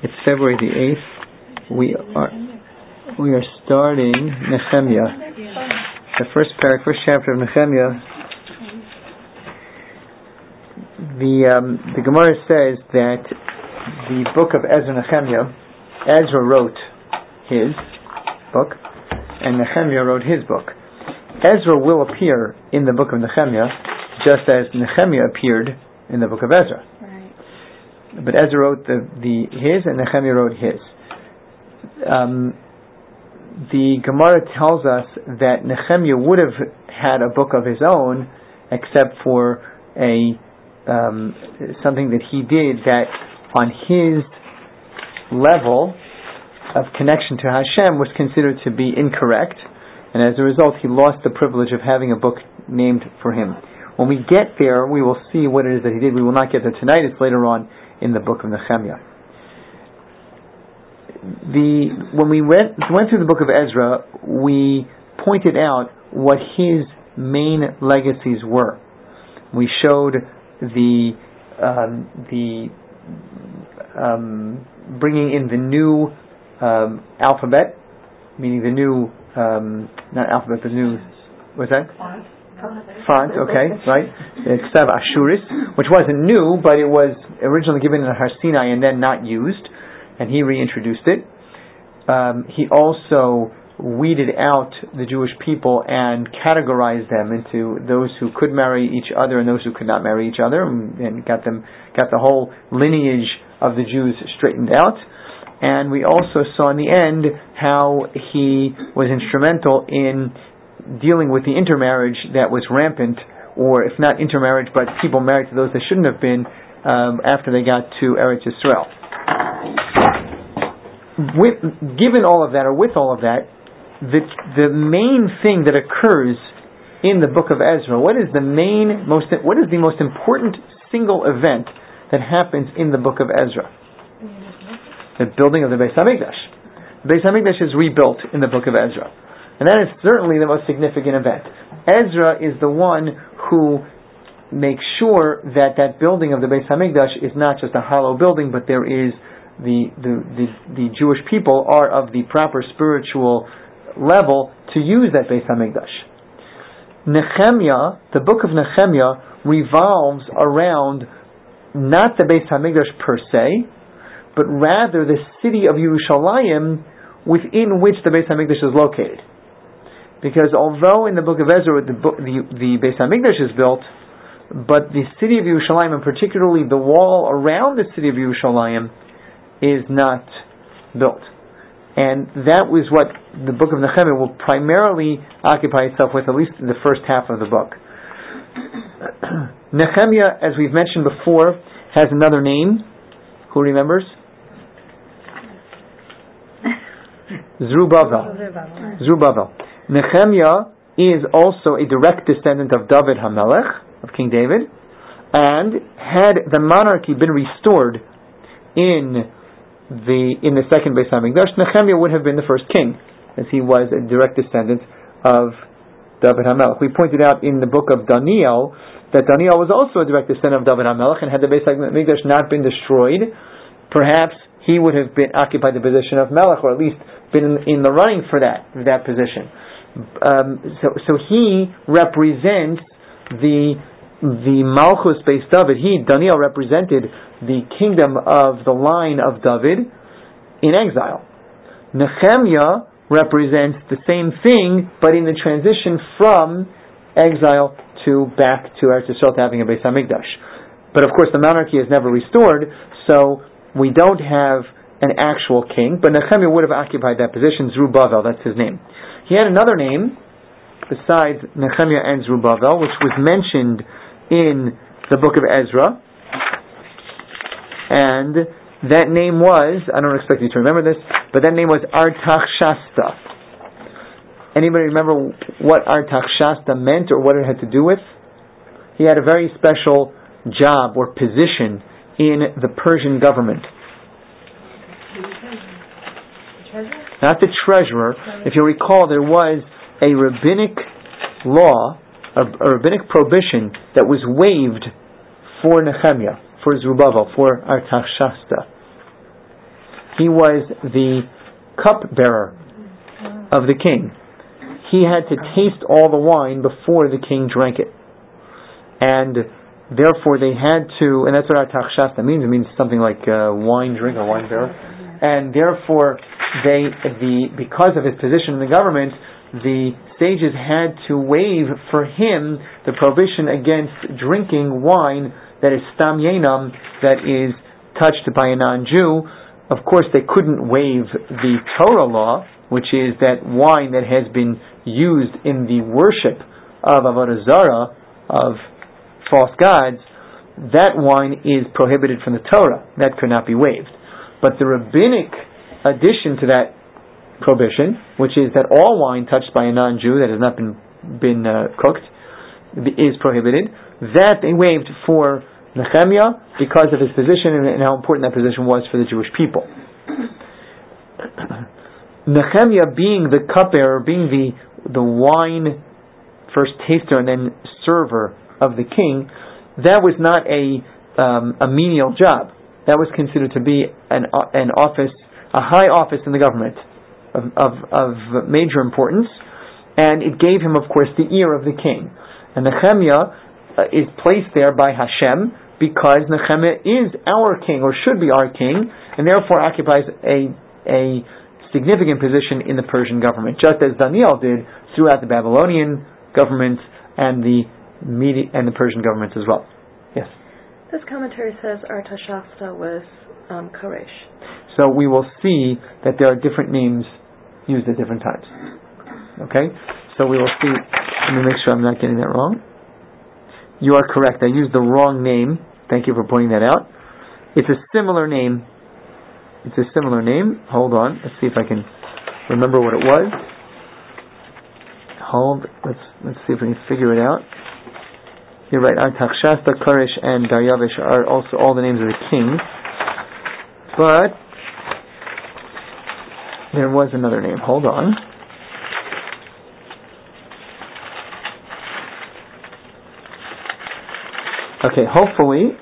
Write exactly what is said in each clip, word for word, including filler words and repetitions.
It's February the eighth. We are we are starting Nehemiah. The first parak, first chapter of Nehemiah. The um, the Gemara says that the book of Ezra Nehemiah, Ezra wrote his book, and Nehemiah wrote his book. Ezra will appear in the book of Nehemiah, just as Nehemiah appeared in the book of Ezra. But Ezra wrote the, the his and Nehemiah wrote his. Um, the Gemara tells us that Nehemiah would have had a book of his own, except for a um, something that he did that on his level of connection to Hashem was considered to be incorrect, and as a result he lost the privilege of having a book named for him. When we get there, we will see what it is that he did. We will not get there tonight. It's later on in the book of Nehemiah. The when we went went through the book of Ezra, we pointed out what his main legacies were. We showed the um, the um, bringing in the new um, alphabet, meaning the new um, not alphabet, the new what's that? Font, okay, right? Ksav Ashuris, which wasn't new, but it was originally given in Har Sinai and then not used, and he reintroduced it. Um, he also weeded out the Jewish people and categorized them into those who could marry each other and those who could not marry each other, and, and got them got the whole lineage of the Jews straightened out. And we also saw in the end how he was instrumental in dealing with the intermarriage that was rampant, or if not intermarriage, but people married to those they shouldn't have been um, after they got to Eretz Yisrael. With, given all of that, or with all of that, the the main thing that occurs in the book of Ezra, what is the main most what is the most important single event that happens in the book of Ezra? The building of the Beis Hamikdash. The Beis Hamikdash is rebuilt in the book of Ezra. And that is certainly the most significant event. Ezra is the one who makes sure that that building of the Beis Hamikdash is not just a hollow building, but there is the, the, the, the Jewish people are of the proper spiritual level to use that Beis Hamikdash. Nehemiah, the book of Nehemiah, revolves around not the Beis Hamikdash per se, but rather the city of Yerushalayim within which the Beis Hamikdash is located. Because although in the book of Ezra the, book, the, the Beis Hamikdash is built, but the city of Yerushalayim, and particularly the wall around the city of Yerushalayim, is not built. And that was what the book of Nehemiah will primarily occupy itself with, at least in the first half of the book. Nehemiah, as we've mentioned before, has another name. Who remembers? Zerubbabel. Zerubbabel. Nehemiah is also a direct descendant of David HaMelech, of King David, and had the monarchy been restored in the in the second Beis Hamikdash, Nehemiah would have been the first king, as he was a direct descendant of David HaMelech. We pointed out in the book of Daniel that Daniel was also a direct descendant of David HaMelech, and had the Beis Hamikdash not been destroyed, perhaps he would have been occupied the position of Melech, or at least been in, in the running for that for that position. Um, so, so he represents the the Malchus based David. He, Daniel, represented the kingdom of the line of David in exile. Nehemiah represents the same thing, but in the transition from exile to back to Eretz Yisrael, to having a Beis Hamikdash. But of course, the monarchy is never restored, so we don't have an actual king. But Nehemiah would have occupied that position. Zerubbabel, that's his name. He had another name besides Nehemiah and Zerubbabel, which was mentioned in the book of Ezra, and that name was, I don't expect you to remember this, but that name was Artachshasta. Anybody remember what Artachshasta meant or what it had to do with? He had a very special job or position in the Persian government. Not the treasurer. If you recall, there was a rabbinic law, a, a rabbinic prohibition that was waived for Nehemiah, for Zerubbabel, for Artachshasta. he was the cupbearer of the king. He had to taste all the wine before the king drank it. And therefore they had to, and that's what our tachshasta means, it means something like uh, wine drink or wine bearer. And therefore they, the because of his position in the government, the sages had to waive for him the prohibition against drinking wine that is stam yenam, that is touched by a non-Jew. Of course, they couldn't waive the Torah law, which is that wine that has been used in the worship of Avodah Zarah, of false gods, that wine is prohibited from the Torah. That could not be waived. But the rabbinic addition to that prohibition, which is that all wine touched by a non-Jew that has not been been uh, cooked is prohibited, that they waived for Nehemiah because of his position and, and how important that position was for the Jewish people. Nehemiah, being the cupbearer, being the the wine first taster and then server of the king, that was not a um, a menial job. That was considered to be an an office, a high office in the government of of, of major importance, and it gave him, of course, the ear of the king. And Nehemiah uh, is placed there by Hashem because Nehemiah is our king, or should be our king, and therefore occupies a a significant position in the Persian government, just as Daniel did throughout the Babylonian government and the Medi- and the Persian governments as well. Yes. This commentary says Artashasta was um, Koresh. So we will see that there are different names used at different times. Okay? So we will see. Let me make sure I'm not getting that wrong. You are correct. I used the wrong name. Thank you for pointing that out. It's a similar name. It's a similar name. Hold on. Let's see if I can remember what it was. Hold. Let's let's see if we can figure it out. You're right. Artashasta, Koresh, and Daryavish are also all the names of the kings. But there was another name. Hold on. Okay, hopefully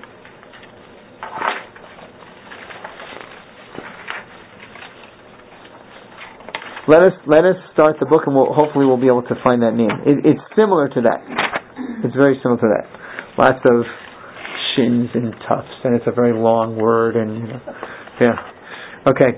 let us let us start the book, and we'll, hopefully we'll be able to find that name. It, it's similar to that. It's very similar to that. Lots of shins and tufts, and it's a very long word, and you know, yeah. Okay.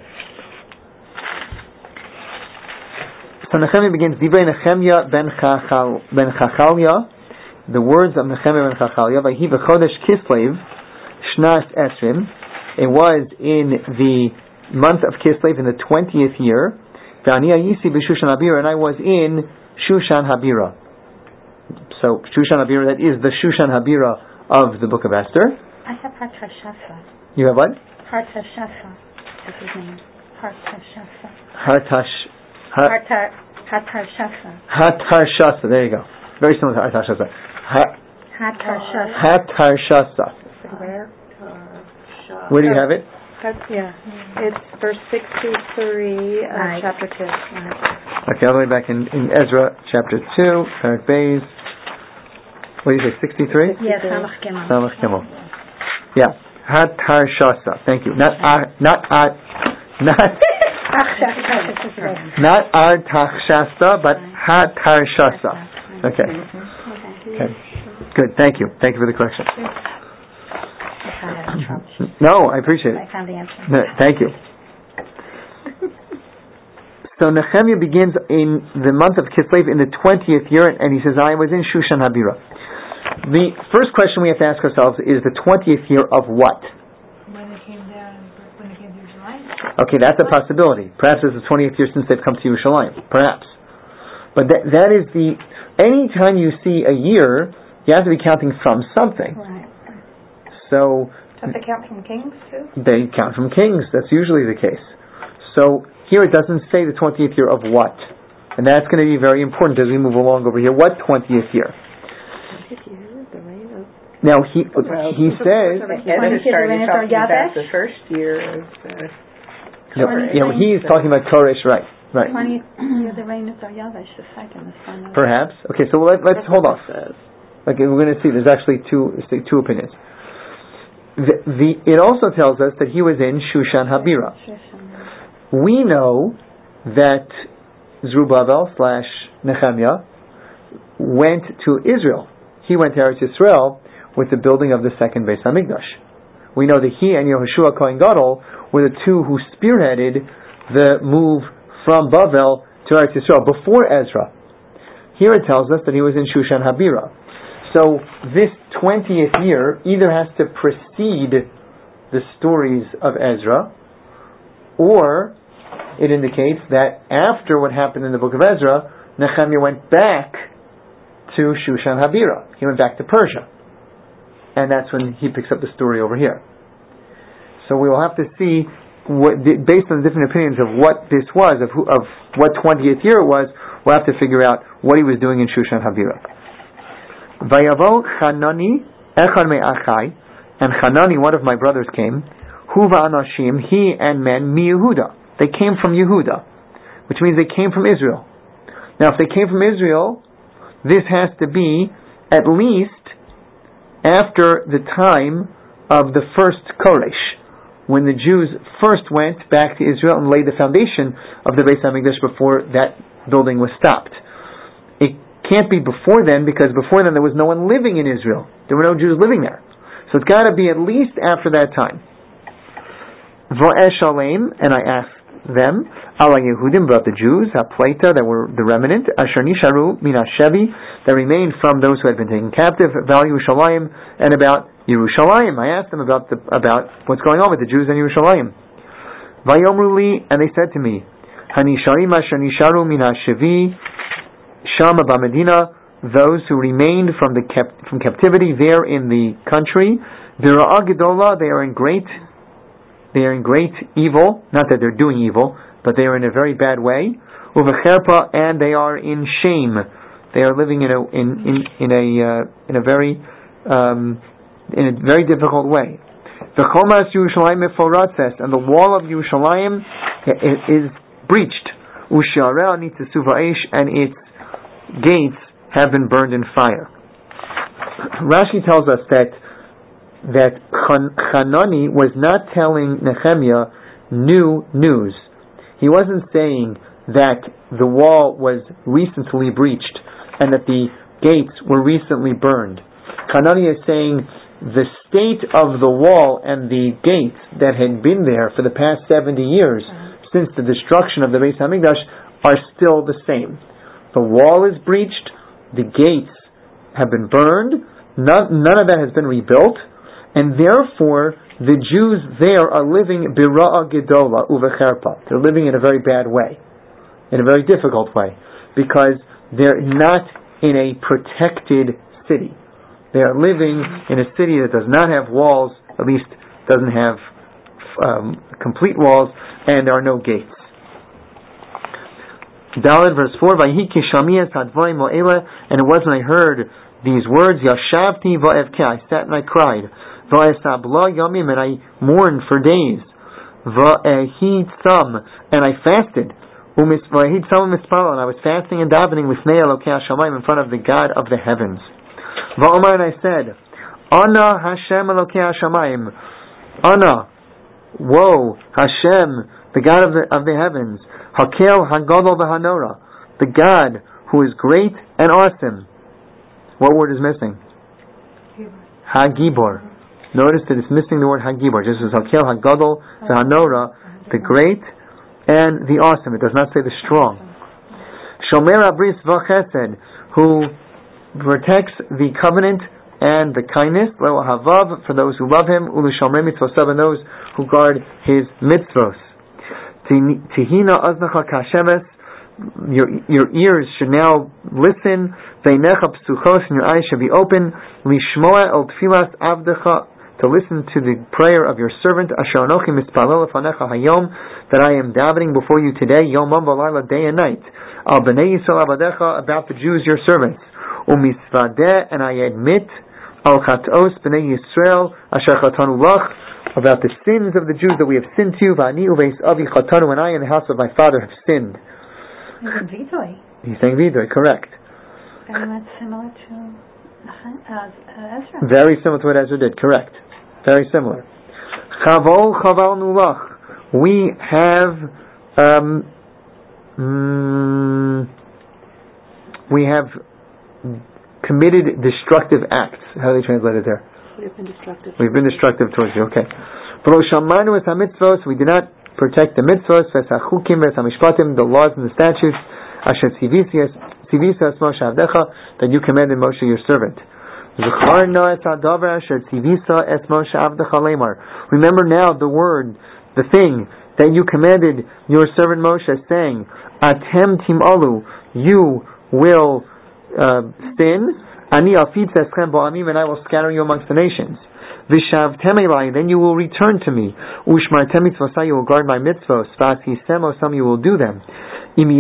So Nehemiah begins. Divrei Nehemiah ben Chachal ben Chachalia. The words of Nehemiah ben Chachalia. Vayhi v'chodesh Kislev shnas esrim. It was in the month of Kislev in the twentieth year. V'ani ayisi b'Shushan Habira, and I was in Shushan Habira. So Shushan Habira, that is the Shushan Habira of the Book of Esther. I have Hartashasa. You have what? Hartashasa. That's his name. Hartashasa. Hartash. Har, Hartashasa. Hatarshasa. There you go. Very similar to Hartashasa. Ha, Hatarshasa. Hatarshasa. Where? Where do you have it? That's, yeah. It's verse sixty-three of Right. chapter two. Okay, all the way back in, in Ezra chapter two, Parak Beis. What do you say, sixty-three? Yes, Samach Gimel. Samach Gimel. Yeah. Hatarshasa. Thank you. Not Ar, not Ar, not, not Artashasta, but Hatarshasa. Okay. Okay. Good. Thank you. Thank you for the correction. No, I appreciate it. I found the answer. No, thank you. So Nehemiah begins in the month of Kislev in the twentieth year, and he says, I was in Shushan Habira. The first question we have to ask ourselves is the twentieth year of what? When they came down, when they came to Yerushalayim. Okay, that's a possibility. Perhaps it's the twentieth year since they've come to Yerushalayim. Perhaps. But that, that is the... Anytime you see a year, you have to be counting from something. Right. So... Don't they count from kings too? They count from kings. That's usually the case. So here it doesn't say the twentieth year of what. And that's going to be very important as we move along over here. What twentieth year? Now he well, he says... Ezra started talking about the first year of uh, no, you know, he is talking about Koresh, right. Right. twentieth year the reign of Daryavish the second. Perhaps. Okay, so let, let's hold off. Okay, we're going to see. There's actually two two opinions. the, the, it also tells us that he was in Shushan Habira. We know that Zerubbabel slash Nehemiah went to Israel. He went to Eretz Yisrael with the building of the second Beis Hamikdash. We know that he and Yehoshua Kohen Gadol were the two who spearheaded the move from Bavel to Eretz Yisrael before Ezra. Here it tells us that he was in Shushan Habira. So this twentieth year either has to precede the stories of Ezra, or it indicates that after what happened in the book of Ezra, Nehemiah went back to Shushan Habira. He went back to Persia. And that's when he picks up the story over here. So we will have to see, what, based on the different opinions of what this was, of, who, of what twentieth year it was, we'll have to figure out what he was doing in Shushan Habira. Vayavo Chanani Echad Me'achai, and Chanani, one of my brothers, came. Huva Anashim, he and men, Mi Yehuda. They came from Yehuda, which means they came from Israel. Now, if they came from Israel, this has to be at least after the time of the first Koresh, when the Jews first went back to Israel and laid the foundation of the Beis Hamikdash before that building was stopped. It can't be before then, because before then there was no one living in Israel. There were no Jews living there. So it's got to be at least after that time. V'eshalem, and I asked them, ala Yehudim, about the Jews, ha-pleita, that were the remnant, asher nisharu min ha-shevi, that remained from those who had been taken captive, val Yerushalayim, and about Yerushalayim. I asked them about the, about what's going on with the Jews in Yerushalayim. Vayomru li, and they said to me, hanisharim asher nisharu min ha-shevi, shama b'medina, those who remained from the kept, from captivity there in the country, v'ra'ah gedola, they are in great They are in great evil, not that they're doing evil, but they are in a very bad way. Uvecherpa, and they are in shame. They are living in a in in, in a uh, in a very um, in a very difficult way. The Chomas Yerushalayim meforatzes, and the wall of Yerushalayim is breached. Usharel nitzesuvaish, and its gates have been burned in fire. Rashi tells us that. that Hanani was not telling Nehemiah new news. He wasn't saying that the wall was recently breached and that the gates were recently burned. Hanani is saying the state of the wall and the gates that had been there for the past seventy years since the destruction of the Beis Hamikdash are still the same. The wall is breached, the gates have been burned, none, none of that has been rebuilt, and therefore, the Jews there are living bira'ah gedola uvecherpa. They're living in a very bad way, in a very difficult way, because they're not in a protected city. They are living in a city that does not have walls, at least doesn't have um, complete walls, and there are no gates. Daled verse four, Vayhi kishamiyas hadvarim mo'ela, and it was when I heard these words, Yashavti va'evke, I sat and I cried. Va'esabla yamim, and I mourned for days. Va'ehid sam, and I fasted. Va'ehid sam mispal, and I was fasting and davening with Nei Elokei Hashamayim, in front of the God of the heavens. Va'omar, and I said, Ana Hashem Elokei Hashamayim, Ana, woe, Hashem, the God of the of the heavens, Hakel Hagadol v'Hanora, the God who is great and awesome. What word is missing? Hagibor. Notice that it's missing the word Hagibor. Just as Hakel, Hagadol, the Hanora, the great and the awesome. It does not say the strong. Shomer Abris V'Chesed, who protects the covenant and the kindness. Lo Havav, for those who love him. Ulu Shomer Mitzvosav, and those who guard his mitzvos. Tihina Aznacha Kashemes, Your your ears should now listen. Veinecha psuchos, and your eyes should be open. Lishmoa el tfilas avdecha, to listen to the prayer of your servant. Asher anochi mispalel lefanecha hayom, that I am davening before you today, yomam v'layla, day and night. Al bnei Yisrael abadecha, about the Jews your servants. Umisvadeh, and I admit al chatos bnei Yisrael asher chatanu lach, about the sins of the Jews that we have sinned to. V'ani uveis avi chatanu, and I and the house of my father have sinned. He's saying Vidoy, correct. And that's similar to uh, Ezra. Very similar to what Ezra did, correct. Very similar. Chavol chaval nulach. We have um, mm, we have committed destructive acts. How do they translate it there? We've been destructive. We've been destructive towards you. Okay. V'lo shamanu es hamitzvos. We did not protect the mitzvos, v'sachukim v'samishpatim, the laws and the statutes, asher tzivisa es Moshe avdecha, that you commanded Moshe your servant. Remember now the word, the thing that you commanded your servant Moshe, saying, Atem timalu, you will uh, sin, Ani afitz eschem bo'amim, and I will scatter you amongst the nations. Vishavtem elai, then you will return to me. Ushmartem mitzvosai, you will guard my mitzvos. V'atisem osam, you will do them. If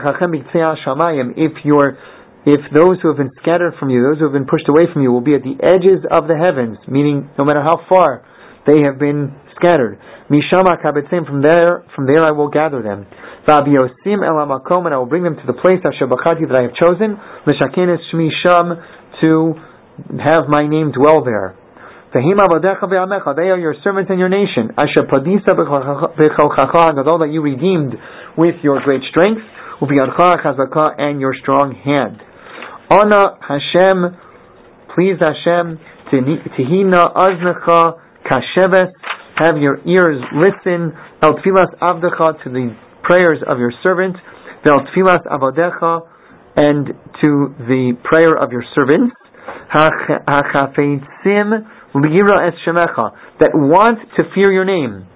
your If those who have been scattered from you, those who have been pushed away from you, will be at the edges of the heavens, meaning no matter how far they have been scattered, Mishama kabetzim, from there, from there I will gather them. V'abiosim el hamakom, and I will bring them to the place asher bachati, that I have chosen, l'shakenes shmi sham, to have my name dwell there. V'him avodecha ve'amecha, they are your servants and your nation. Asher padisa b'cholchacha gadol, that you redeemed with your great strength, u'v'yadcha chazaka, and your strong hand. Ana Hashem, please Hashem, Tihina Aznecha Kasheves, have your ears listen, El Tfilas Avdecha, to the prayers of your servant, El Tfilas Avodecha, and to the prayer of your servants, Hachafeitzim Lira Es Shemecha, that want to fear your name.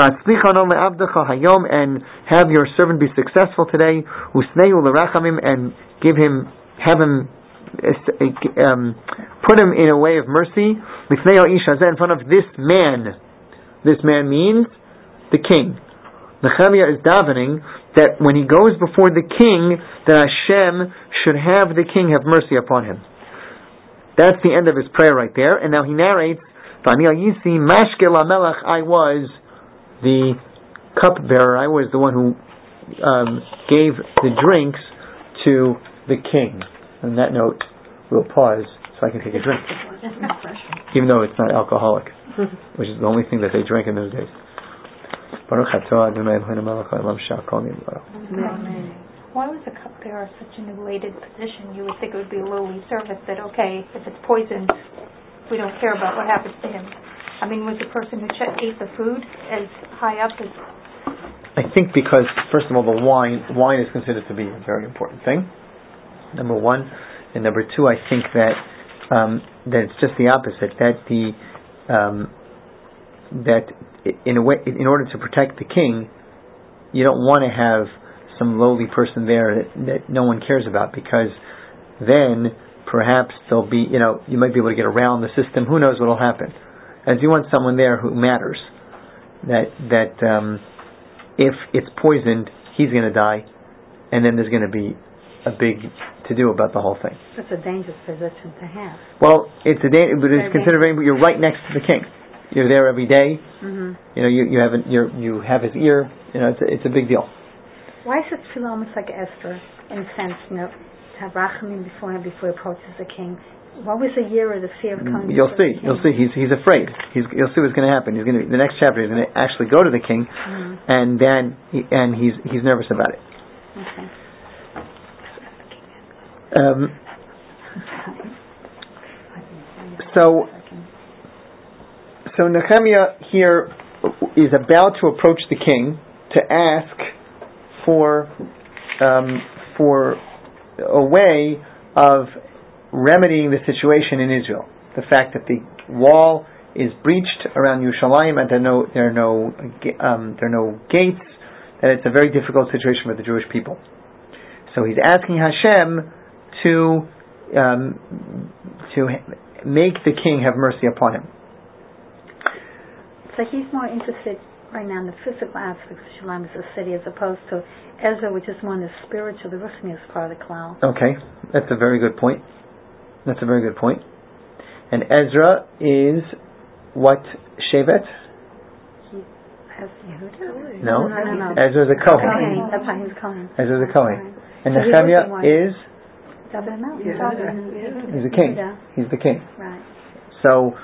And have your servant be successful today, Usneu L'Rachamim, and give him have him um, put him in a way of mercy in front of this man. This man means the king. Nehemiah is davening that when he goes before the king, that Hashem should have the king have mercy upon him. That's the end of his prayer right there. And now he narrates, I was the cupbearer, I was the one who um, gave the drinks to the king. On that note, we'll pause so I can take a drink. Even though it's not alcoholic, which is the only thing that they drank in those days. Why was the cupbearer such an elated position? You would think it would be a lowly servant, that okay, if it's poisoned, we don't care about what happens to him. I mean, was the person who ch- ate the food as high up as... I think because, first of all, the wine wine is considered to be a very important thing. Number one, and number two, I think that um, that it's just the opposite. That the um, that in a way, in order to protect the king, you don't want to have some lowly person there that, that no one cares about, because then perhaps there'll be, you know, you might be able to get around the system. Who knows what will happen? As you want someone there who matters. That that um, if it's poisoned, he's going to die, and then there's going to be a big to do about the whole thing. It's a dangerous position to have. Well, it's a da- but it's considered very, you're right next to the king. You're there every day. Mm-hmm. You know, you you have a, you're, you have his ear. You know, it's a, it's a big deal. Why is it feel almost like Esther in a sense? You know, to have rachamim before him before he approaches the king. What was the year of the fear of coming? You'll see. You'll see. He's he's afraid. He's you'll see what's going to happen. He's going to the next chapter. He's going to actually go to the king, mm-hmm. and then he, and he's he's nervous about it. Okay. Um, so, so Nehemiah here is about to approach the king to ask for um, for a way of remedying the situation in Israel. The fact that the wall is breached around Yerushalayim and there are no there are no um, there are no gates, that it's a very difficult situation for the Jewish people. So he's asking Hashem to um, to make the king have mercy upon him. So he's more interested right now in the physical aspects of Shalim as a city, as opposed to Ezra, which is more in the spiritual, the Ruchnius part of the cloud. Okay, that's a very good point. That's a very good point. And Ezra is what Shevet? He has Yehuda? No, no, no, no. Ezra is a Kohen. Okay, that's why he's Kohen. Ezra is a Kohen. And so Nehemiah is? David, no, he's the king. He's the king. Right. So,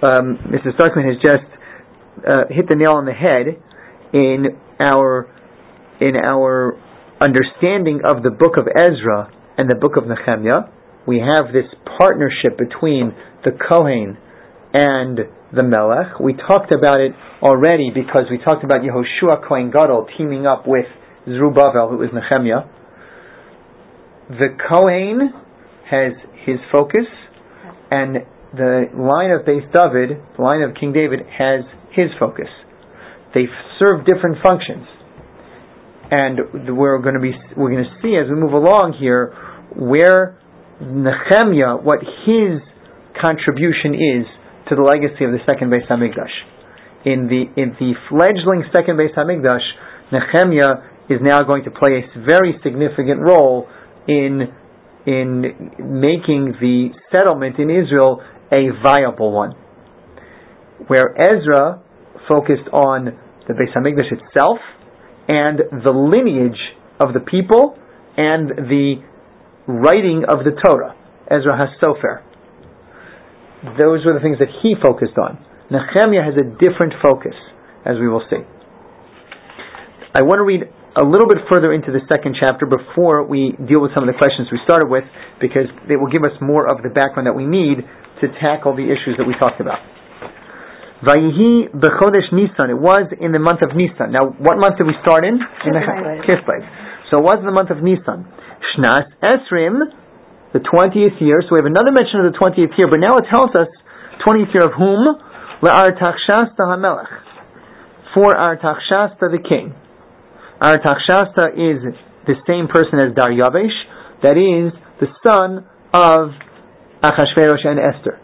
um, Mister Starkman has just uh, hit the nail on the head in our in our understanding of the book of Ezra and the book of Nehemiah. We have this partnership between the Kohen and the Melech. We talked about it already because we talked about Yehoshua Kohen Gadol teaming up with Zerubbabel, who is Nehemiah. The Kohen has his focus, and the line of Beis David, the line of King David, has his focus. They serve different functions, and we're going to be we're going to see as we move along here where Nehemiah, what his contribution is to the legacy of the second Beis Hamikdash. In the in the fledgling second Beis Hamikdash, Nehemiah is now going to play a very significant role in in making the settlement in Israel a viable one. Where Ezra focused on the Beis Hamikdash itself and the lineage of the people and the writing of the Torah, Ezra HaSofer. Those were the things that he focused on. Nehemiah has a different focus, as we will see. I want to read a little bit further into the second chapter before we deal with some of the questions we started with, because they will give us more of the background that we need to tackle the issues that we talked about. Vayihi b'chodesh Nisan. It was in the month of Nisan. Now, what month did we start in? In the Kislev. So it was in the month of Nisan. Shnas Esrim, the twentieth year. So we have another mention of the twentieth year, but now it tells us twentieth year of whom? Le'artachshasta HaMelech. For Artachshasta the king. Artachshasta is the same person as Daryavesh, that is the son of Achashverosh and Esther.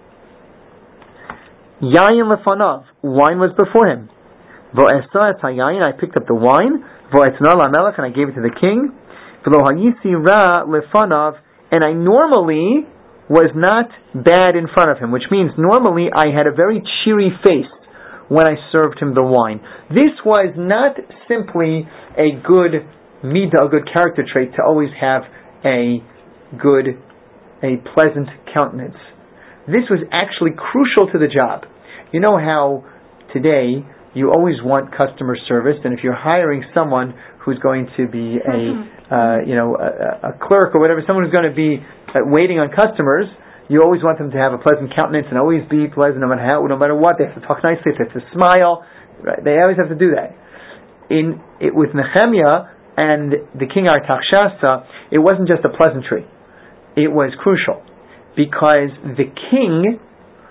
Yayin lefanav, wine was before him. Vo'esa et hayayin, I picked up the wine. Vo'etna lamelech, and I gave it to the king. V'lo hayisi ra lefanav, and I normally was not bad in front of him, which means normally I had a very cheery face when I served him the wine. This was not simply a good midah, a good character trait to always have a good, a pleasant countenance. This was actually crucial to the job. You know how today you always want customer service, and if you're hiring someone who's going to be a, uh, you know, a, a clerk or whatever, someone who's going to be uh, waiting on customers, you always want them to have a pleasant countenance and always be pleasant no matter how, no matter what. They have to talk nicely, they have to smile. Right? They always have to do that. In it, with Nehemiah and the king Artachshasta, it wasn't just a pleasantry. It was crucial because the king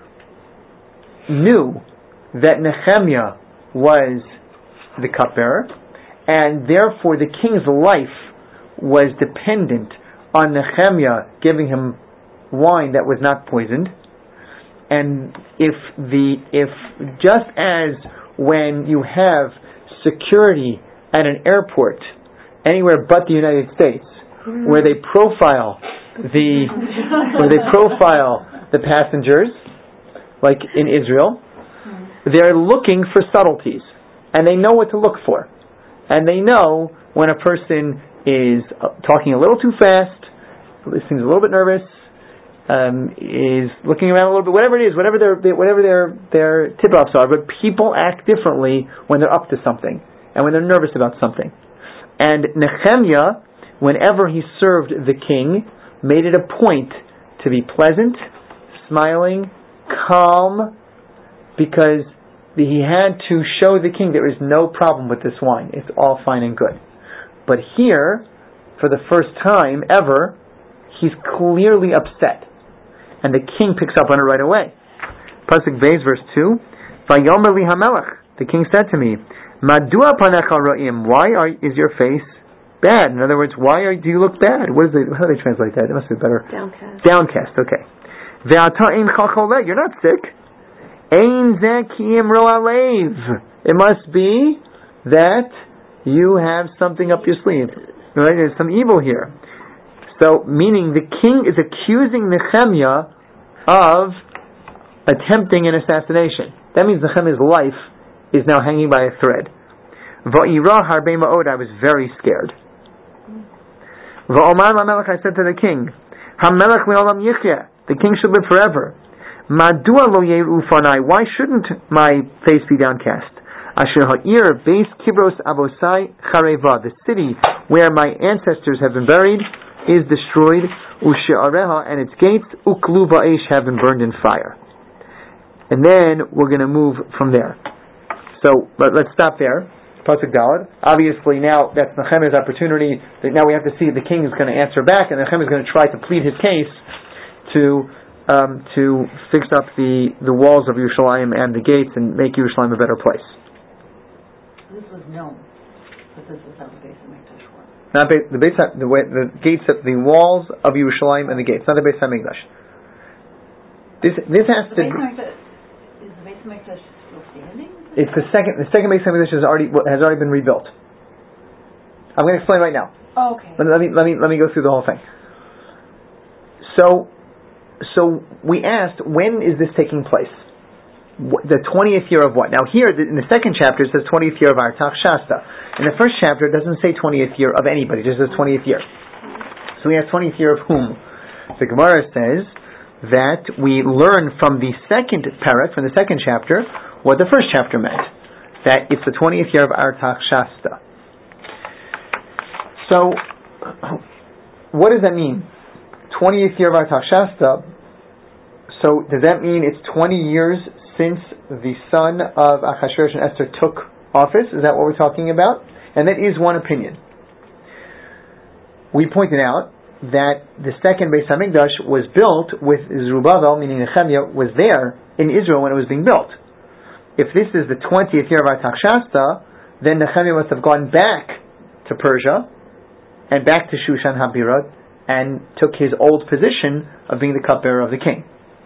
knew that Nehemiah was the cupbearer, and therefore the king's life was dependent on Nehemiah giving him wine that was not poisoned. And if the if just as when you have security at an airport anywhere but the United States, where they profile the where they profile the passengers, like in Israel, they're looking for subtleties, and they know what to look for, and they know when a person is talking a little too fast, seems a little bit nervous, um, is looking around a little bit, whatever it is, whatever their whatever their their tip-offs are. But people act differently when they're up to something and when they're nervous about something. And Nehemiah, whenever he served the king, made it a point to be pleasant, smiling, calm, because he had to show the king there is no problem with this wine. It's all fine and good. But here, for the first time ever, he's clearly upset. And the king picks up on it right away. Pasuk Beis, verse two. Vayomer li hamelech. The king said to me, Madua panecha ra'im. Why are, is your face bad? In other words, why are, do you look bad? What is it, how do they translate that? It must be better. Downcast. Downcast, okay. Ve'ata ein chachole. You're not sick. Ein zeh ki imro alev. It must be that you have something up your sleeve. Right? There's some evil here. So, meaning the king is accusing Nehemiah of attempting an assassination. That means Nehemiah's life is now hanging by a thread. Va'ira harbei ma'od. I was very scared. Va'omar la'melech. I said to the king, Hamelech le'olam yichya. The king should live forever. Madua lo yeru ufanai. Why shouldn't my face be downcast? Asher ha'ir beis kibros avosai chareva. The city where my ancestors have been buried is destroyed. Ushe'areha, and its gates uklu va'esh, have been burned in fire. And then we're going to move from there. So let, let's stop there. Pasuk Daled. Obviously now that's Nehemiah's opportunity. That now we have to see if the king is going to answer back, and Nehemiah is going to try to plead his case to um, to fix up the, the walls of Yerushalayim and the gates and make Yerushalayim a better place. This was known, but this is how the Beis Hamikdash was. Not ba- the, Beis, the, way, the gates, of the walls of Yerushalayim and the gates, not the Beis Hamikdash. This this has the to. Beis Is the Beis Hamikdash still standing? It's the second. The second Beis Hamikdash has already has already been rebuilt. I'm going to explain right now. Oh, okay. Let, let me let me let me go through the whole thing. So, so we asked, when is this taking place? What, the twentieth year of what? Now here in the second chapter it says twentieth year of Artach Shasta. In the first chapter it doesn't say twentieth year of anybody. It just says twentieth year. So we asked twentieth year of whom? The Gemara says that we learn from the second parak, from the second chapter, what the first chapter meant. That it's the twentieth year of Artach Shasta. So, what does that mean? twentieth year of Artach Shasta. So, does that mean it's twenty years since the son of Achashverosh and Esther took office? Is that what we're talking about? And that is one opinion. We pointed out that the second Beis Hamikdash was built with Zerubbabel, meaning Nehemiah, was there in Israel when it was being built. If this is the twentieth year of Artach Shasta, then Nehemiah must have gone back to Persia and back to Shushan Habirot and took his old position of being the cupbearer of the king.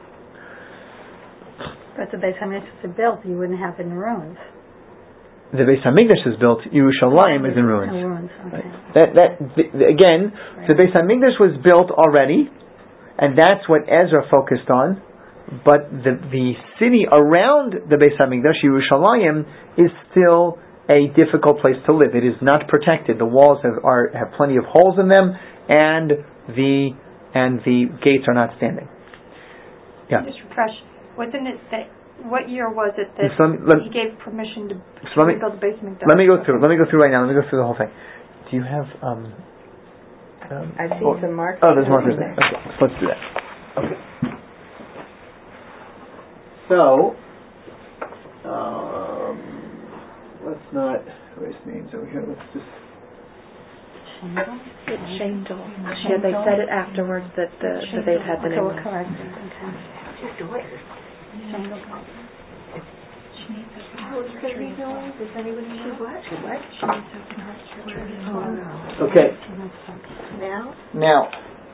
But the Beis Hamikdash is built, you wouldn't have it in ruins. The Beis Hamikdash is built, Yerushalayim is in ruins. In ruins, okay. Right. That, that, the, the, again, right. The Beis Hamikdash was built already, and that's what Ezra focused on. But the the city around the Beis Hamikdash, Yerushalayim, is still a difficult place to live. It is not protected. The walls have are have plenty of holes in them, and the and the gates are not standing. Yeah. Just refresh. Wasn't it that? What year was it that so me, let, he gave permission to so rebuild the basement? Let me go through. Let me go through right now. Let me go through the whole thing. Do you have? Um, um, I see oh, some markers. Oh, there's markers there. Okay, so let's do that. Okay. So, um, let's not erase names over here. Let's just. Shandel. Yeah, they said it afterwards that the that they'd had the Okay, name. we'll correct it. Okay. Just do it. Shandel. Okay. Now? Now,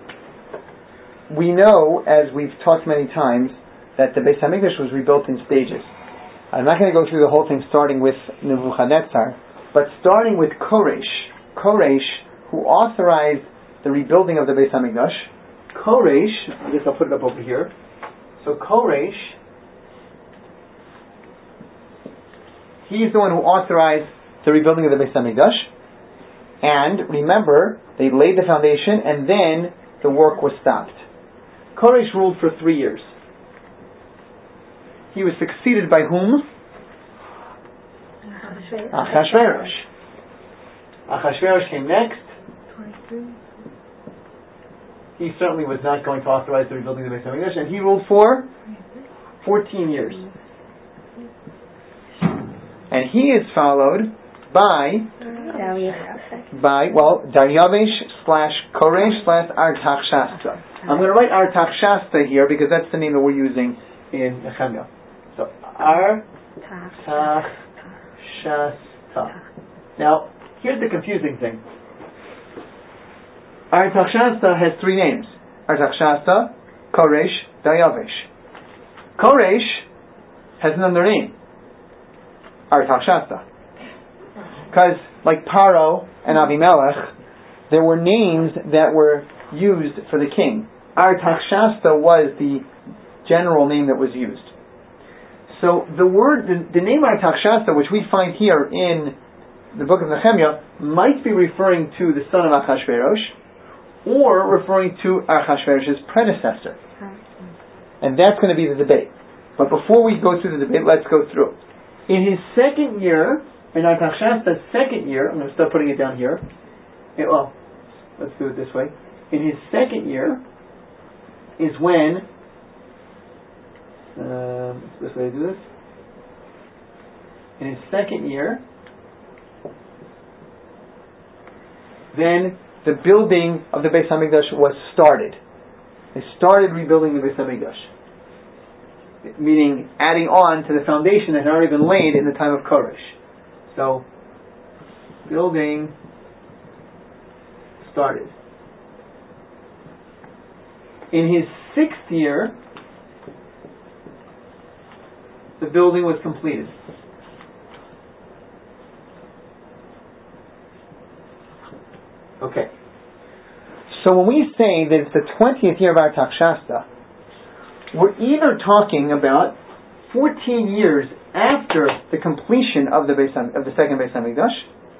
we know, as we've talked many times, that the Beis Hamikdash was rebuilt in stages. I'm not going to go through the whole thing starting with Nebuchadnezzar, but starting with Koresh. Koresh, who authorized the rebuilding of the Beis Hamikdash. Koresh, I guess I'll put it up over here. So Koresh, he's the one who authorized the rebuilding of the Beis Hamikdash. And remember, they laid the foundation and then the work was stopped. Koresh ruled for three years. He was succeeded by whom? Achashverosh. Achashverosh came next. He certainly was not going to authorize the rebuilding of the Beis Hamikdash, and he ruled for fourteen years. And he is followed by by well Daryavesh slash Koresh slash Artach Shasta. I'm going to write Artach Shasta here because that's the name that we're using in Nehemiah. So Artach Shasta. Now here's the confusing thing. Artach Shasta has three names: Artach Shasta, Koresh, Daryavesh. Koresh has another name, Artach Shasta. Because, like Paro and Avimelech, there were names that were used for the king. Artach Shasta was the general name that was used. So the word, the, the name Artach Shasta, which we find here in the book of Nehemiah, might be referring to the son of Achashverosh, or referring to Achashverosh's predecessor. And that's going to be the debate. But before we go through the debate, let's go through. In his second year, in Artaxerxes' second year, I'm going to start putting it down here. It, well, let's do it this way. In his second year is when, um, what's the best way to do this? In his second year, then the building of the Beis Hamikdash was started. They started rebuilding the Beis Hamikdash, meaning adding on to the foundation that had already been laid in the time of Koresh. So, building started. In his sixth year, the building was completed. Okay. So when we say that it's the twentieth year of Artaxerxes, we're either talking about fourteen years after the completion of the Beis Ham, of the second Beis Hamikdash,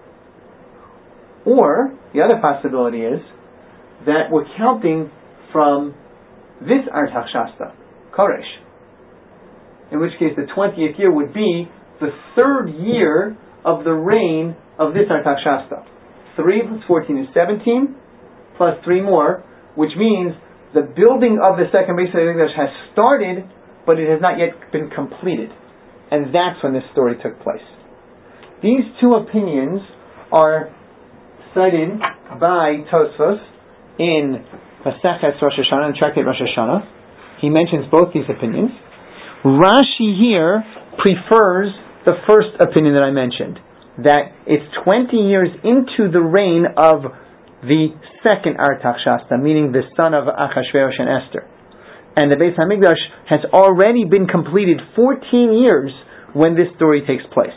or the other possibility is that we're counting from this Artaxerxes, Koresh, in which case the twentieth year would be the third year of the reign of this Artaxerxes. Three plus fourteen is seventeen, plus three more, which means the building of the second Beis Hamikdash has started, but it has not yet been completed. And that's when this story took place. These two opinions are cited by Tosfos in Maseches Rosh Hashanah and Tractate Rosh Hashanah. He mentions both these opinions. Rashi here prefers the first opinion that I mentioned, that it's twenty years into the reign of the second Artaxerxes, meaning the son of Achashverosh and Esther. And the Beis Hamikdash has already been completed fourteen years when this story takes place.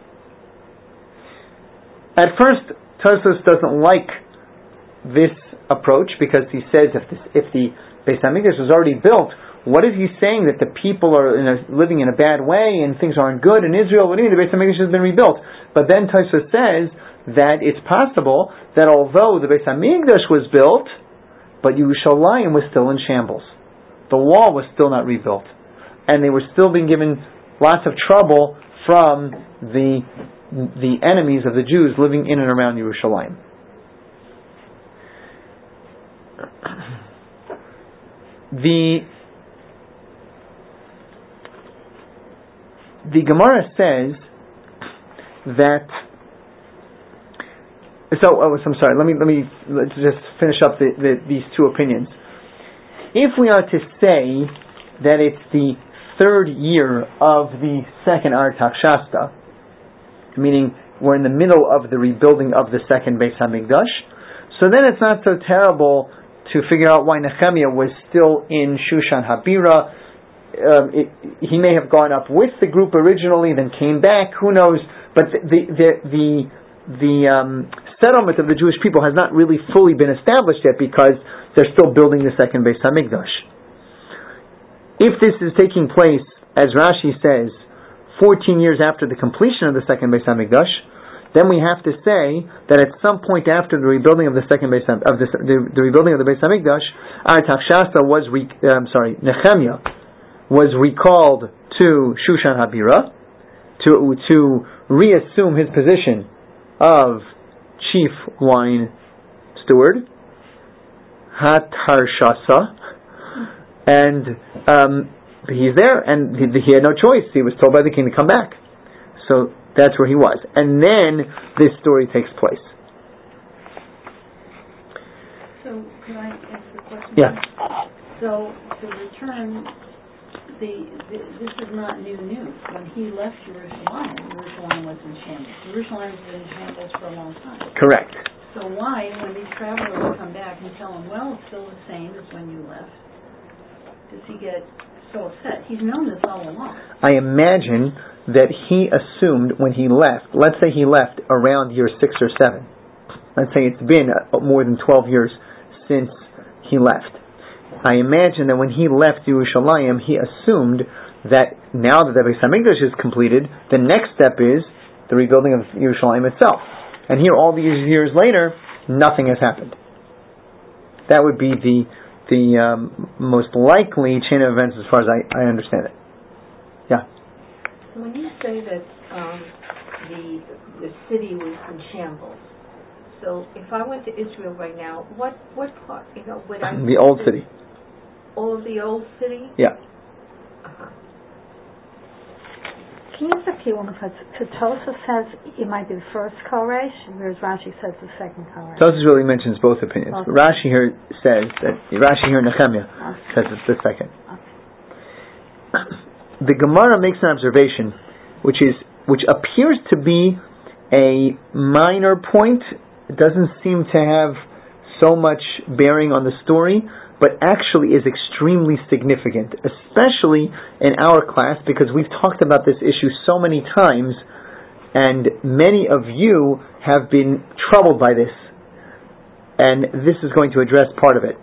At first, Tosfos doesn't like this approach because he says if, this, if the Beis Hamikdash was already built, what is he saying that the people are in a, living in a bad way and things aren't good in Israel? What do you mean the Beis Hamikdash has been rebuilt? But then Tosfos says that it's possible that although the Beis Hamikdash was built, but Yerushalayim was still in shambles. The wall was still not rebuilt, and they were still being given lots of trouble from the the enemies of the Jews living in and around Yerushalayim. The The Gemara says that. So, oh, I'm sorry. Let me let me let's just finish up the, the, these two opinions. If we are to say that it's the third year of the second Artaxerxes, meaning we're in the middle of the rebuilding of the second Beis Hamikdash, so then it's not so terrible to figure out why Nehemiah was still in Shushan Habira. Um, it, he may have gone up with the group originally, then came back. Who knows? But the the the the, the um, settlement of the Jewish people has not really fully been established yet because they're still building the second Beis Hamikdash. If this is taking place, as Rashi says, fourteen years after the completion of the second Beis Hamikdash, then we have to say that at some point after the rebuilding of the second Beis Ham, of the, the, the rebuilding of the Beis Hamikdash, Artaxerxes was re, um, sorry Nehemiah was recalled to Shushan Habira to to reassume his position of chief wine steward, Hatarshasa, and um, he's there, and he, he had no choice. He was told by the king to come back, so that's where he was. And then this story takes place. So, can I ask a question? Yeah. So, to return. The, the, this is not new news. When he left Jerusalem, Jerusalem was in shambles. Jerusalem has been in shambles for a long time. Correct. So why, when these travelers come back and tell him, well, it's still the same as when you left, does he get so upset? He's known this all along. I imagine that he assumed when he left, let's say he left around year six or seven. Let's say it's been more than twelve years since he left. I imagine that when he left Yerushalayim, he assumed that now that the Beis Hamikdash is completed, the next step is the rebuilding of Yerushalayim itself. And here, all these years later, nothing has happened. That would be the the um, most likely chain of events as far as I, I understand it. Yeah. When you say that um, the the city was in shambles, so if I went to Israel right now, what what part, you know, would I? The old city. All of the old city? Yeah. Uh-huh. Can you just repeat one more time? So Tosafos says it might be the first Koresh, whereas Rashi says the second Koresh. Tosafos really mentions both opinions. Okay. But Rashi here says that Rashi here in Nehemiah Okay. says it's the second. Okay. The Gemara makes an observation, which is which appears to be a minor point. It doesn't seem to have so much bearing on the story, but actually is extremely significant, especially in our class, because we've talked about this issue so many times, and many of you have been troubled by this, and this is going to address part of it.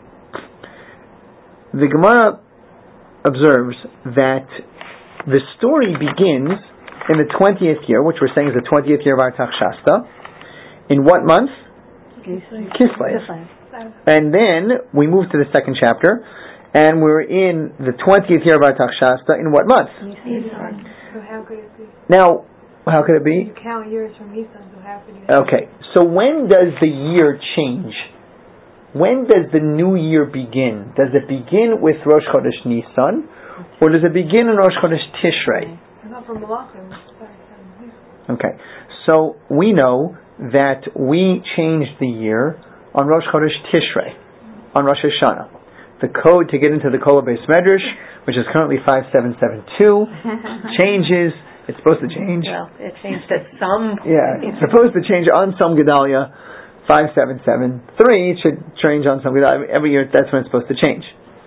The Gemara observes that the story begins in the twentieth year, which we're saying is the twentieth year of Artaxerxes. In what month? Kislev. Kislev. And then we move to the second chapter, and we're in the twentieth year of Artaxerxes. In what month? Nisan. So how could it be? Now, how could it be? You count years from Nisan, so how could you? Okay, so when does the year change? When does the new year begin? Does it begin with Rosh Chodesh Nisan, or does it begin in Rosh Chodesh Tishrei? Not from Malachim. Okay, so we know that we changed the year on Rosh Chodesh Tishrei, on Rosh Hashanah. The code to get into the Kol Beis Medrash, which is currently five seven seven two, changes. It's supposed to change. Well, it changed at some. Yeah, it's supposed to change on some Gedalia, five seven seven three. It should change on some Gedalia. Every year, that's when it's supposed to change.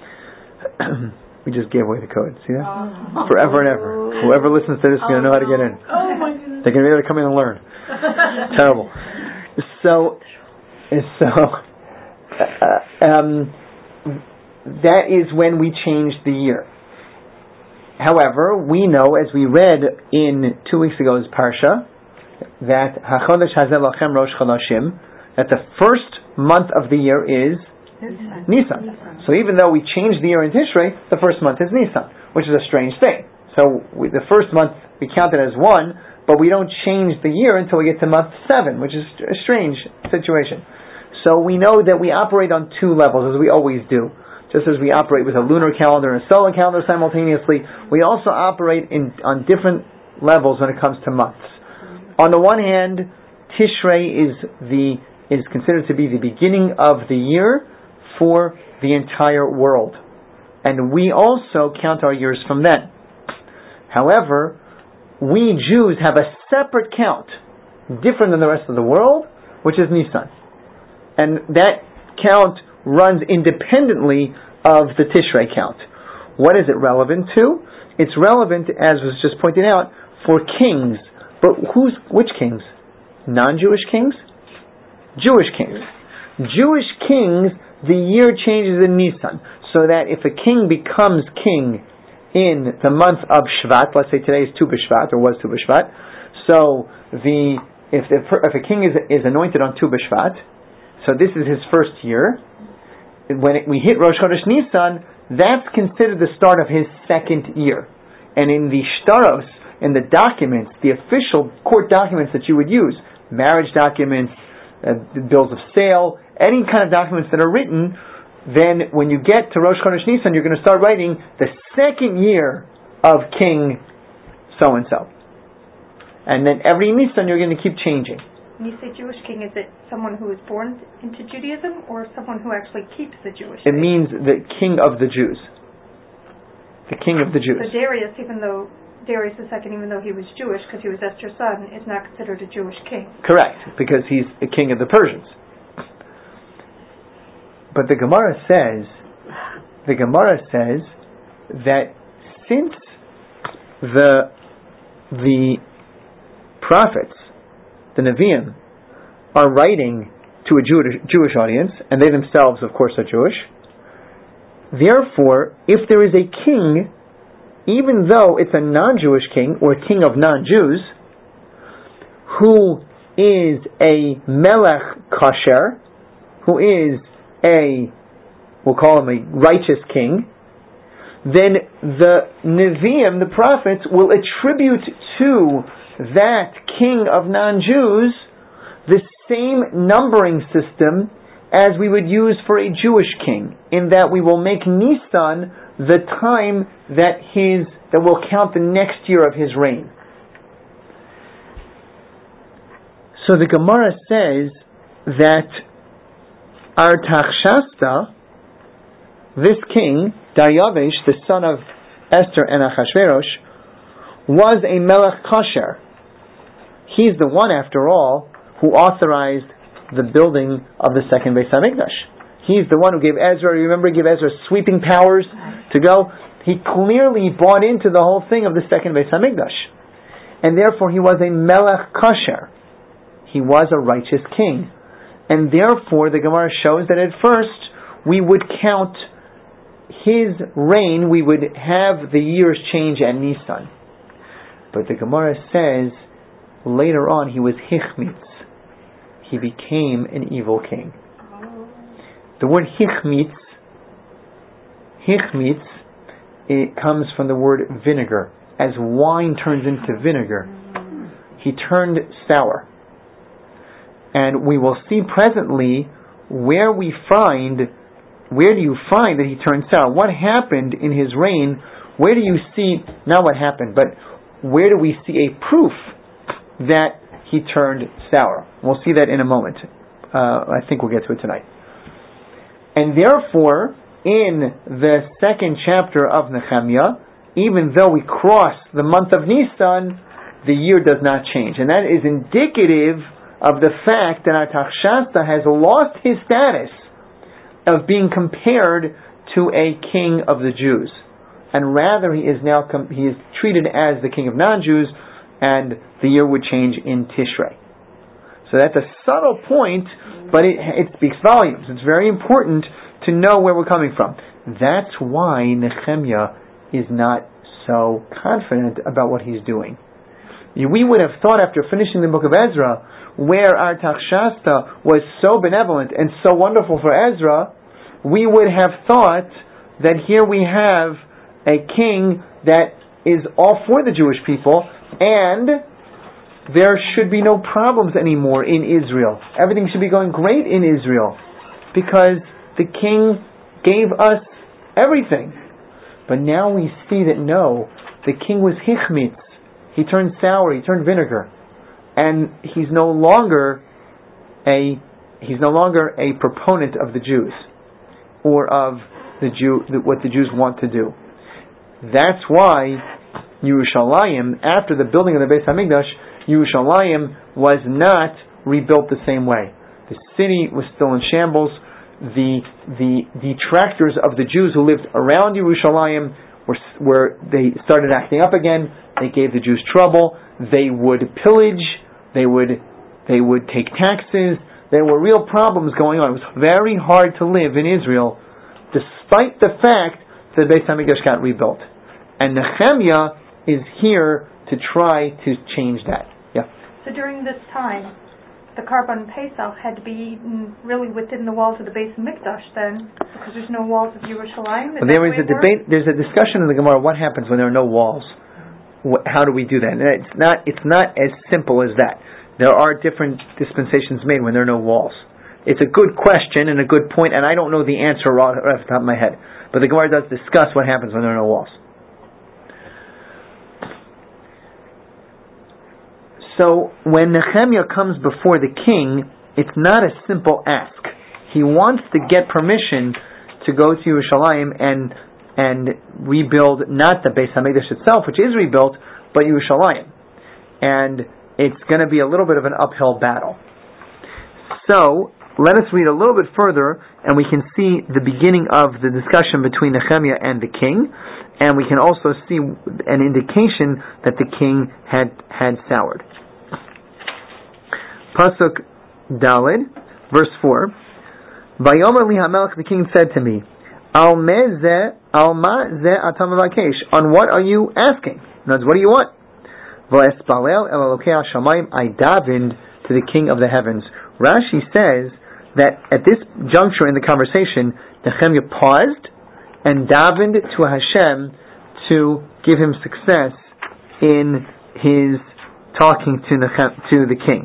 We just gave away the code. See that? Oh. Forever and ever. Whoever listens to this is going to know how to get in. Oh my goodness. They're going to be able to come in and learn. Terrible. So, so uh, um, that is when we change the year. However, we know, as we read in two weeks ago's Parsha, that HaChodesh Hazeh Lachem Rosh Chodashim, that the first month of the year is Nisan. Nisan. So even though we changed the year in Tishrei, the first month is Nisan, which is a strange thing. So we, the first month we count it as one, but we don't change the year until we get to month seven, which is a strange situation. So we know that we operate on two levels, as we always do. Just as we operate with a lunar calendar and a solar calendar simultaneously, we also operate in on different levels when it comes to months. On the one hand, Tishrei is the is considered to be the beginning of the year for the entire world. And we also count our years from then. However, we Jews have a separate count, different than the rest of the world, which is Nisan. And that count runs independently of the Tishrei count. What is it relevant to? It's relevant, as was just pointed out, for kings. But who's which kings? Non-Jewish kings? Jewish kings. Jewish kings, the year changes in Nisan, so that if a king becomes king in the month of Shvat, let's say today is Tu B'Shvat, or was Tu B'Shvat, so the if the, if a king is is anointed on Tu B'Shvat, so this is his first year. When it, we hit Rosh Chodesh Nisan, that's considered the start of his second year. And in the shtaros, in the documents, the official court documents that you would use, marriage documents, uh, bills of sale, any kind of documents that are written, then when you get to Rosh Chodesh Nisan, you're going to start writing the second year of King so-and-so. And then every Nisan you're going to keep changing. When you say Jewish king, is it someone who is born into Judaism or someone who actually keeps the Jewish It faith? means the king of the Jews. The king of the Jews. So Darius, even though Darius the second, even though he was Jewish because he was Esther's son, is not considered a Jewish king. Correct, because he's a king of the Persians. But the Gemara says, the Gemara says that since the the prophets, the Nevi'im, are writing to a Jewish, Jewish audience, and they themselves, of course, are Jewish, therefore, if there is a king, even though it's a non-Jewish king, or a king of non-Jews, who is a melech kasher, who is a we'll call him a righteous king, then the Nevi'im, the prophets, will attribute to that king of non-Jews the same numbering system as we would use for a Jewish king, in that we will make Nisan the time that his that will count the next year of his reign. So the Gemara says that Artaxerxes, this king, Daryavish, the son of Esther and Achashverosh, was a Melech Kasher. He's the one, after all, who authorized the building of the second Beis HaMikdash. He's the one who gave Ezra, remember, he gave Ezra sweeping powers to go. He clearly bought into the whole thing of the second Beis HaMikdash. And therefore he was a Melech Kasher. He was a righteous king. And therefore the Gemara shows that at first we would count his reign, we would have the years change at Nisan. But the Gemara says later on he was Hichmitz. He became an evil king. The word Hichmitz, Hichmitz, it comes from the word vinegar. As wine turns into vinegar, he turned sour. And we will see presently where we find, where do you find that he turned sour? What happened in his reign? Where do you see, not what happened, but where do we see a proof that he turned sour? We'll see that in a moment. Uh, I think we'll get to it tonight. And therefore, in the second chapter of Nehemiah, even though we cross the month of Nisan, the year does not change. And that is indicative of the fact that Artaxerxes has lost his status of being compared to a king of the Jews. And rather he is now com- he is treated as the king of non-Jews, and the year would change in Tishrei. So that's a subtle point, but it, it speaks volumes. It's very important to know where we're coming from. That's why Nehemiah is not so confident about what he's doing. We would have thought, after finishing the book of Ezra, where Artaxerxes was so benevolent and so wonderful for Ezra, we would have thought that here we have a king that is all for the Jewish people, and there should be no problems anymore in Israel. Everything should be going great in Israel, because the king gave us everything. But now we see that no, the king was Hichmitz. He turned sour, he turned vinegar. And he's no longer a he's no longer a proponent of the Jews, or of the Jew what the Jews want to do. That's why Yerushalayim, after the building of the Beis HaMikdash, Yerushalayim was not rebuilt the same way. The city was still in shambles. The the detractors of the Jews who lived around Yerushalayim were were they started acting up again. They gave the Jews trouble. They would pillage. They would they would take taxes. There were real problems going on. It was very hard to live in Israel, despite the fact that Beis HaMikdash got rebuilt. And Nehemiah is here to try to change that. Yeah. So during this time, the Karban Pesach had to be eaten really within the walls of the Beis HaMikdash then, because there's no walls of Yerushalayim. Well, there is a debate. There's a discussion in the Gemara. What happens when there are no walls? How do we do that? And it's not. It's not as simple as that. There are different dispensations made when there are no walls. It's a good question and a good point, and I don't know the answer right off the top of my head. But the Gemara does discuss what happens when there are no walls. So when Nehemiah comes before the king, it's not a simple ask. He wants to get permission to go to Yerushalayim and and rebuild not the Beis HaMikdash itself, which is rebuilt, but Yerushalayim. And it's going to be a little bit of an uphill battle. So let us read a little bit further, and we can see the beginning of the discussion between Nehemiah and the king, and we can also see an indication that the king had, had soured. Pasuk Daled, verse four. Vayomer li HaMelech, the king said to me, Al meze, al ma ze atam avakesh. On what are you asking? In other words, what do you want? V'espalel el Elokei Hashamayim. I davened to the King of the heavens. Rashi says that at this juncture in the conversation, Nehemiah paused and davened to Hashem to give him success in his talking to Nechem- to the king.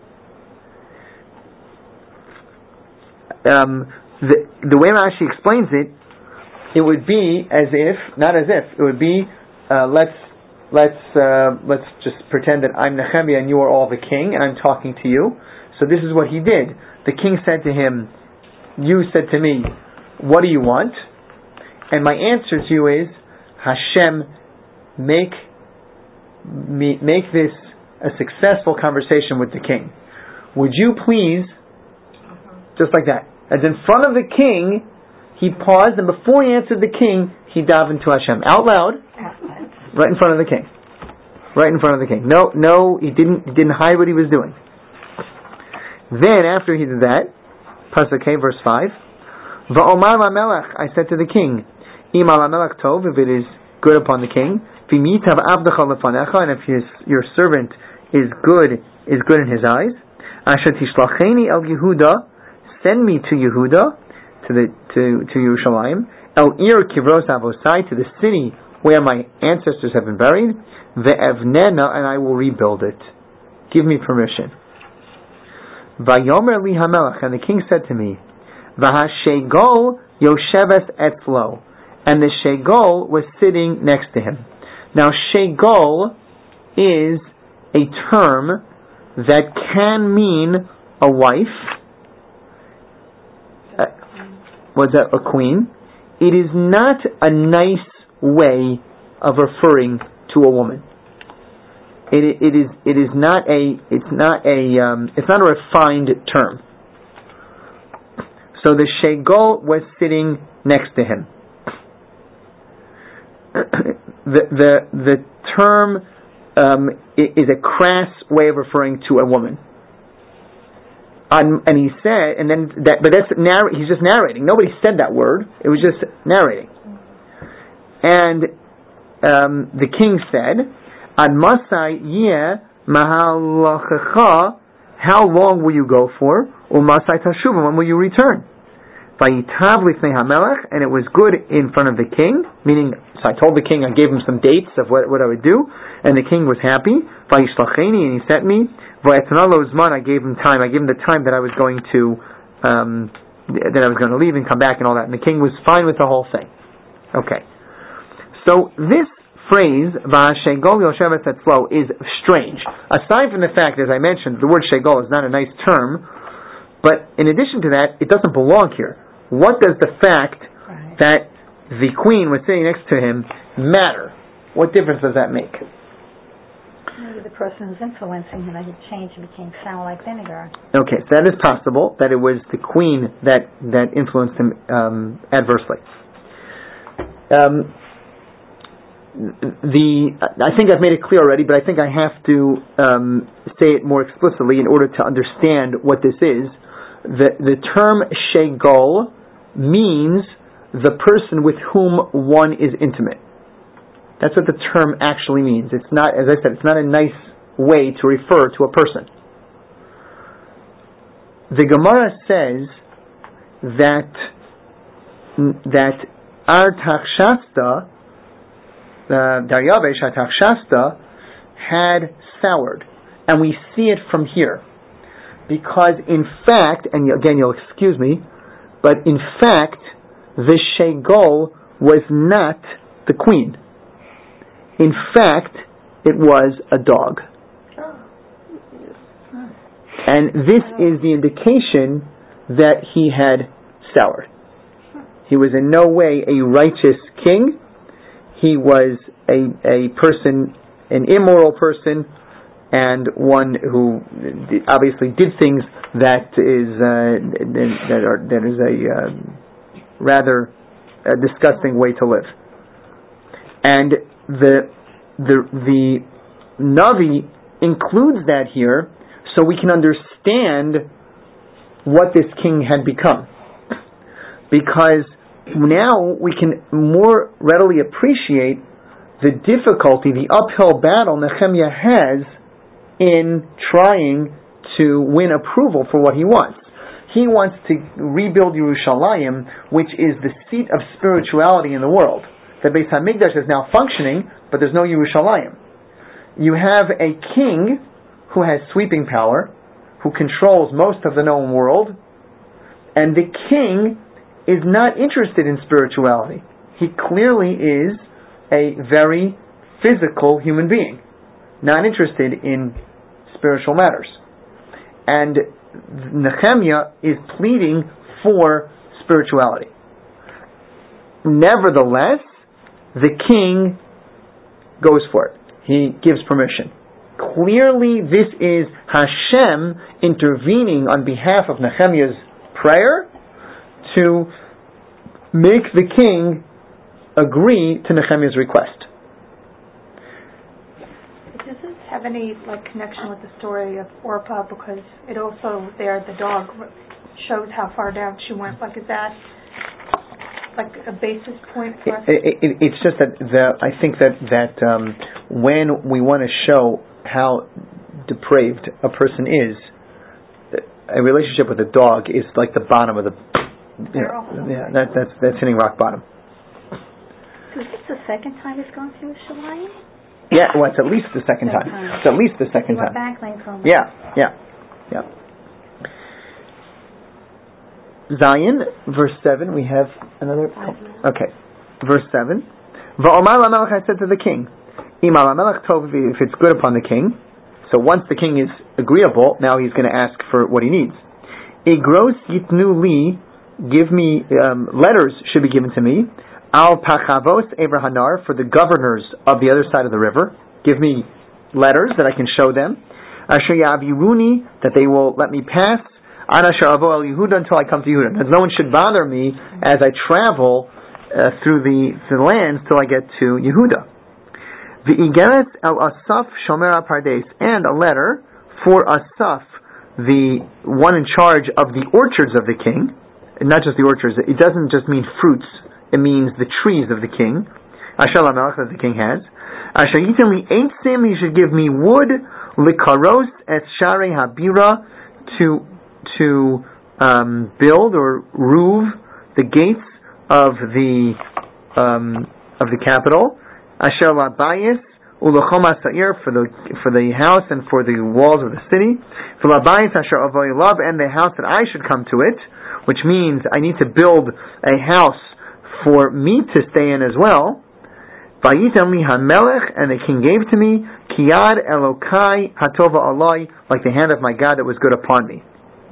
Um, the the way Rashi explains it, it would be as if, not as if, it would be uh, let's let's uh, let's just pretend that I'm Nehemiah and you are all the king and I'm talking to you. So this is what he did. The king said to him, "You said to me, what do you want?" And my answer to you is, Hashem, make me make this a successful conversation with the king. Would you please, just like that, as in front of the king, he paused, and before he answered the king, he davened to Hashem out loud, right in front of the king, right in front of the king. No, no, he didn't. He didn't hide what he was doing. Then, after he did that, Pasuk K, verse five, Va'omar lamelech, I said to the king, Ima lamelech tov, if it is good upon the king, v'mitav avdecha lefanecha, and if his, your servant is good, is good in his eyes, asher tishlacheni el Yehuda, send me to Yehuda, to the to to Yerushalayim, el ir kivros avosai, to the city where my ancestors have been buried, ve'evnena, and I will rebuild it. Give me permission. Vayomer li hamelech, and the king said to me, V'hashegol yosheves etzlo, and the shegol was sitting next to him. Now, shegol is a term that can mean a wife. Uh, what's that? A queen. It is not a nice way of referring to a woman. It, it is. It is not a. It's not a. Um, it's not a refined term. So the shegol was sitting next to him. the the the term um, is a crass way of referring to a woman. Um, and he said, and then that, but that's narr- he's just narrating. Nobody said that word. It was just narrating. And um, the king said, "Ad masai yeh mahalachecha, how long will you go for? Umasai tashuvah, when will you return?" Vayitav lifnei hamelech, and it was good in front of the king. Meaning, so I told the king, I gave him some dates of what, what I would do, and the king was happy. Vayishlacheni, and he sent me. Vayatana lo zman, I gave him time. I gave him the time that I was going to, um, that I was going to leave and come back and all that. And the king was fine with the whole thing. Okay. So this phrase, V'ashegol yosheves etzlo, is strange. Aside from the fact, as I mentioned, the word shegol is not a nice term, but in addition to that, it doesn't belong here. What does the fact right. that the queen was sitting next to him matter? What difference does that make? Maybe the person who's influencing him, that he changed and became sour like vinegar. Okay, so that is possible, that it was the queen that, that influenced him um, adversely. Um, the I think I've made it clear already, but I think I have to um, say it more explicitly in order to understand what this is. The, the term shegol means the person with whom one is intimate. That's what the term actually means. It's not, as I said, it's not a nice way to refer to a person. The Gemara says that that Artaxshasta, uh, Daryavesh Artaxshasta, had soured, and we see it from here. Because in fact, and again you'll excuse me, but in fact, the shegol was not the queen. In fact, it was a dog. And this is the indication that he had soured. He was in no way a righteous king. He was a, a person, an immoral person, and one who obviously did things that is uh, that are that is a uh, rather a disgusting way to live. And the the the Navi includes that here so we can understand what this king had become, because now we can more readily appreciate the difficulty, the uphill battle Nehemiah has in trying to win approval for what he wants. He wants to rebuild Yerushalayim, which is the seat of spirituality in the world. The Beis HaMikdash is now functioning, but there's no Yerushalayim. You have a king who has sweeping power, who controls most of the known world, and the king is not interested in spirituality. He clearly is a very physical human being, not interested in spiritual matters. And Nehemiah is pleading for spirituality. Nevertheless, the king goes for it. He gives permission. Clearly, this is Hashem intervening on behalf of Nehemiah's prayer to make the king agree to Nehemiah's request. Does this have any like connection with the story of Orpah? Because it also there the dog shows how far down she went. Like, is that like a basis point for us? It, it, it's just that the, I think that that um, when we want to show how depraved a person is, a relationship with a dog is like the bottom of the. You know, yeah, that, that's that's hitting rock bottom. So is this the second time it's gone through Shalayim? Yeah, well, it's at least the second time. time. It's at least the second you time. Back lane from yeah, yeah, yeah. Zion, verse seven. We have another. Oh, okay, verse seven. Va'omar lamelech, I said to the king, Imar lamelech tov, if it's good upon the king. So once the king is agreeable, now he's going to ask for what he needs. Igros yitnu li, give me um, letters should be given to me. Al pachavos Abrahanar, for the governors of the other side of the river. Give me letters that I can show them. Asher ya'aviruni, that they will let me pass. An asher avo el Yehuda, until I come to Yehuda. Because no one should bother me as I travel uh, through the, the lands till I get to Yehuda. The Igeret el Asaf Shomer Pardes, and a letter for Asaf, the one in charge of the orchards of the king. And not just the orchards, it doesn't just mean fruits. It means the trees of the king. Asher LaMelech, that the king has. Asher Yitin li eitzim, he should give me wood, likaros et sharei habira, to to um, build or roove the gates of the um, of the capital. Asher labayis ulachom asa'ir, for the for the house and for the walls of the city. For labayis asher avoy love, and the house that I should come to it, which means I need to build a house for me to stay in as well. Vayitam li hamelech, and the king gave to me, kiyad elokai hatova alai, like the hand of my God that was good upon me.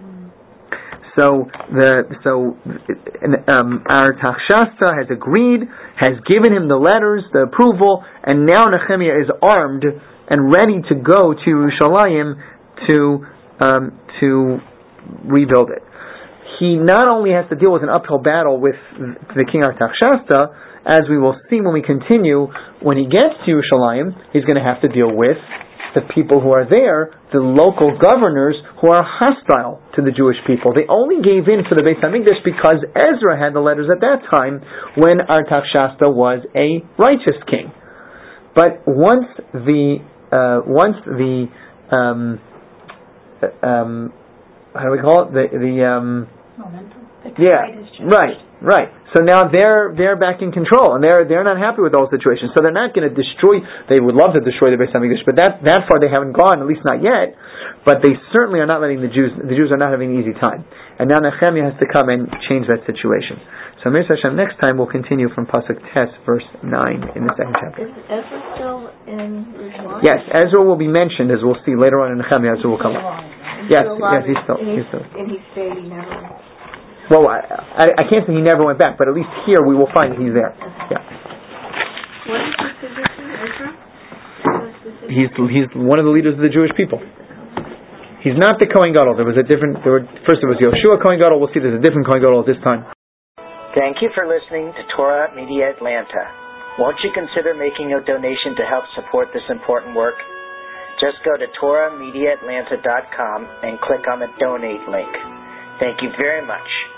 So the so um, our Tachshasta has agreed, has given him the letters, the approval, and now Nehemiah is armed and ready to go to Yerushalayim to um, to rebuild it. He not only has to deal with an uphill battle with the king Artaxerxes, as we will see when we continue, when he gets to Yerushalayim, he's going to have to deal with the people who are there, the local governors who are hostile to the Jewish people. They only gave in for the Beis HaMikdash because Ezra had the letters at that time when Artaxerxes was a righteous king. But once the uh, once the um, um, how do we call it the the um, momentum. Yeah, right, right. So now they're they're back in control, and they're they're not happy with the whole situation. So they're not going to destroy. They would love to destroy the Beis Hamikdash, but that that far they haven't gone, at least not yet. But they certainly are not letting the Jews. The Jews are not having an easy time. And now Nehemiah has to come and change that situation. So Mir Hashem, next time we'll continue from Pasuk Tes, verse nine in the second chapter. Is Ezra still in Yerushalayim? Yes, Ezra will be mentioned, as we'll see later on in Nehemiah. Ezra will come up. Yes, yes, he's still, he's still. And he stayed, he never... Well, I, I, I can't say he never went back, but at least here we will find that he's there. Yeah. What is his position, Ezra? He's he's one of the leaders of the Jewish people. He's not the Kohen Gadol. There was a different. There were first there was Yoshua Kohen Gadol. We'll see there's a different Kohen Gadol at this time. Thank you for listening to Torah Media Atlanta. Won't you consider making a donation to help support this important work? Just go to Torah Media Atlanta dot com and click on the donate link. Thank you very much.